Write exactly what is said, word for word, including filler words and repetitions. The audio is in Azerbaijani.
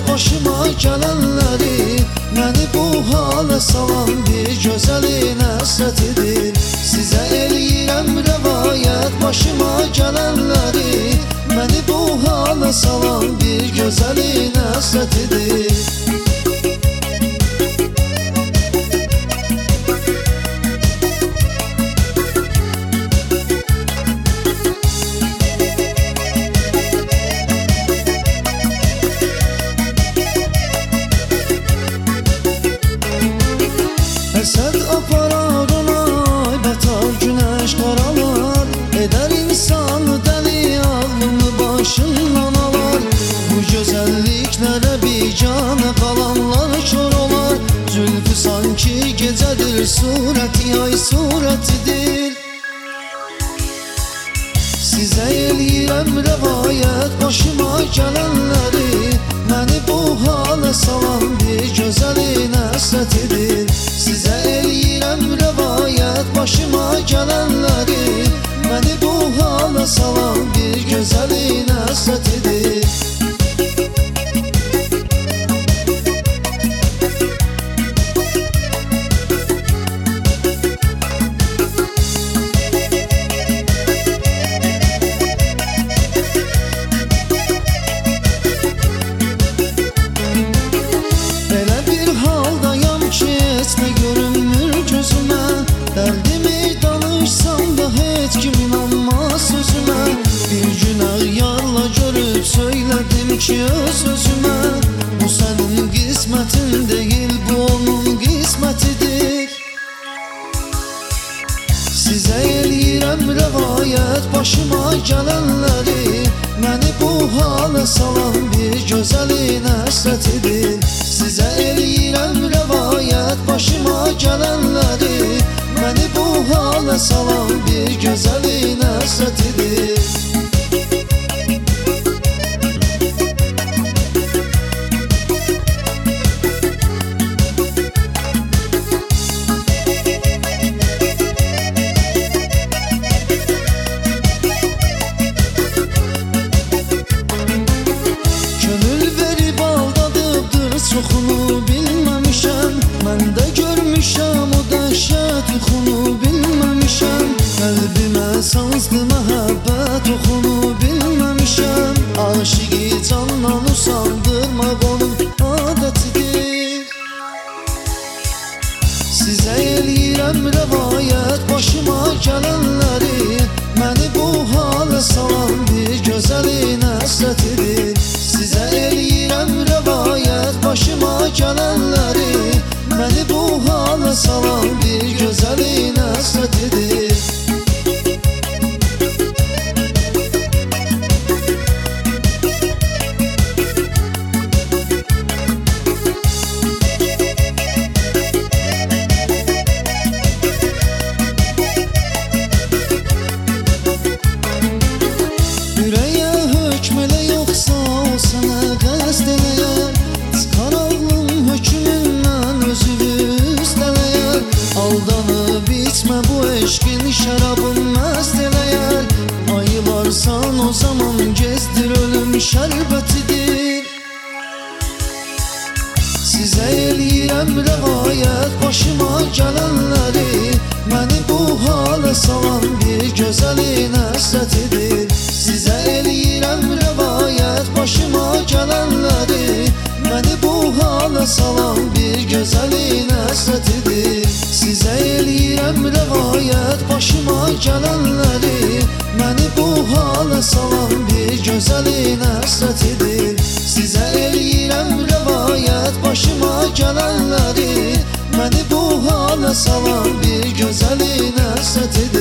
başıma gələnləri, məni bu hala salan bir gözəlin əsrətidir. Sizə eləyirəm rəvayət, başıma gələnləri, məni bu hala salan bir gözəlin əsrətidir. Əsəd aparar onay, bətar günəş qaralar, edər insanı dəli, ağlını başından alar. Bu gözəlliklərə biganə qalanlar kör olar, zülfü sanki gecədir, surəti ay surətidir. Sizə eləyirəm rəvayət, başıma gələnləri, məni bu hala salan bir gözəlin əsrətidir. Sizə eləyirəm rəvayət, başıma gələnləri, məni bu hala salan bir gözəlin əsrətidir. Dərdimi danışsam da heç kim inanmaz sözümə, bir gün ağyarla görüb söylədim ki öz özümə, bu sənin qismətin deyil, bu onun qismətidir. Sizə eləyirəm rəvayət, başıma gələnləri, məni bu hala salan bir gözəlin əsrətidir. Sizə eləyirəm rəvayət, başıma gələnləri, məni bu hala salan bir gözəlin əsrətidir. Könül verib aldadıbdır, çoxunu bilməmişəm, mən də görmüşəm o dəhşət yuxunu bilməmişəm. Qəlbimə sazlı məhəbbət oxunu bilməmişəm, aşıqı candan usandırmaq onun adətidir. Sizə eləyirəm rəvayət, başıma gələnləri, məni bu hala salan bir gözəlin əsrətidir. Sizə eləyirəm rəvayət, başıma gələnləri, məni bu hala salan bir gözəlin əsrətidir. Ürəyə hökm elə, yoxsa o sənə qəsd eləyər, çıxar ağlım hökmündən özünü üstələyər. Aldanıb içmə bu eşqin şərabın məst eləyər, ayılarsan o zaman gezdir, ölüm şərbətidir. Sizə eləyirəm rəvayət, başıma gələnləri, məni bu hala salan bir gözəlin əsrətidir. Sizə eləyirəm rəvayət, başıma gələnləri, məni bu hala salan bir gözəlin əsrətidir. Sizə eləyirəm rəvayət, başıma gələnləri, məni bu hala salan bir gözəlin əsrətidir. Sizə eləyirəm rəvayət, başıma gələnləri, məni bu hala salan bir gözəlin əsrətidir.